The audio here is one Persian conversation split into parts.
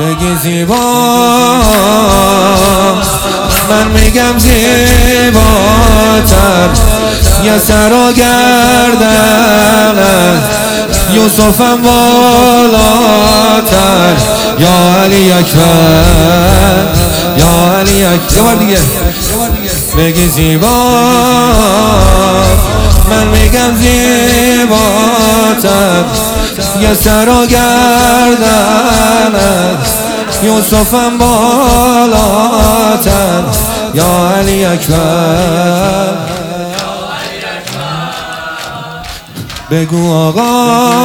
بگی زیبا، من میگم زیباتر، یه سر و گردن یوسفم بالاتر. یا علی اکبر، یا علی اکبر. یه بار دیگه بگی زیبا، من میگم زیباتر، یه سر و گردن یوسفم بالاتر. یا علی اکبر. بگو آقا،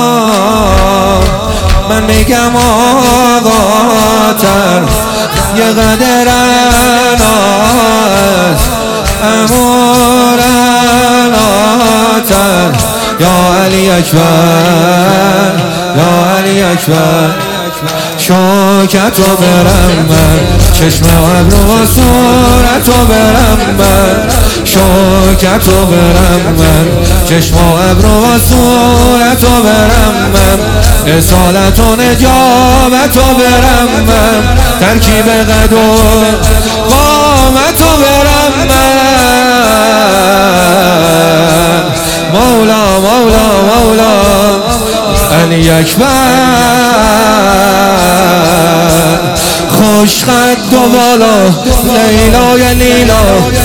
من میگم آقاتر، یه قدر اناس امور اناتر. یا علی اکبر، یا علی اکبر. شوکتو برم من، چشم و ابرو و صورتو برم من، شوکتو برم من، چشم و ابرو و صورتو برم من، اصالت و نجابتو برم من، ترکیب قد و قامتو برم من. مولا مولا مولا علی اکبر. خوش قد و بالا لیلا یا لیلا،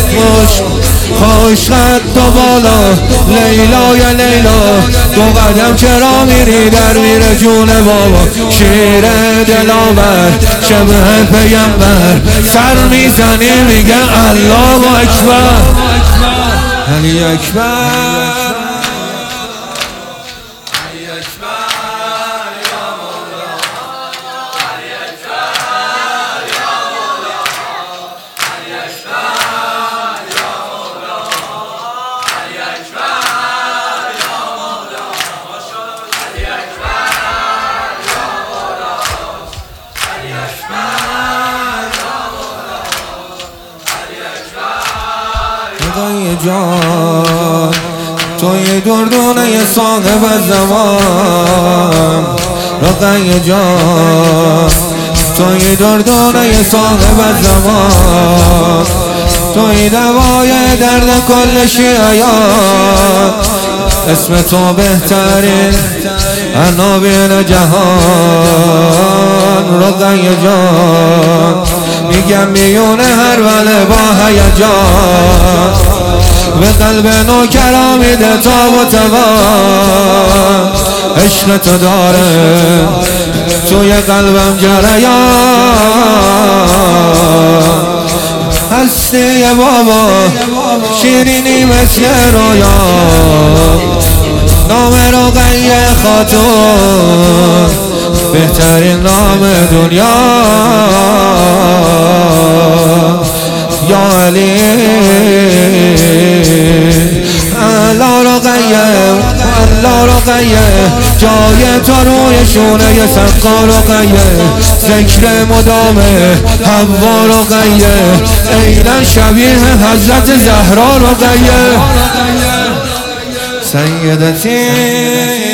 خوش قد و بالا لیلا یا لیلا. دو قدم چرا میری در میره جون بابا، شیر دلاور شبه پیغمبر، سر میزنی میگه الله اکبر. علی اکبر. جان توی دردونه صاحب زمان، رقیه جان توی دردونه صاحب زمان، توی دوای درد کل شیعیان، اسم تو بهترین عناوین جهان. رقیه جان میگم میونه هر وله با هیجان، به قلب نوکرا میده تاب و توان، عشق تو داره توی قلبم جریان. هستی بابا شیرینی مثل رویا، نام رقیه خاتون بهترین نام دنیا. یا علی الله رقیه، الله رقیه، جای تو روی شونه سقا رقیه، ذکر مدامه حوا رقیه، عینا شبیه حضرت زهرا رقیه. سیدتی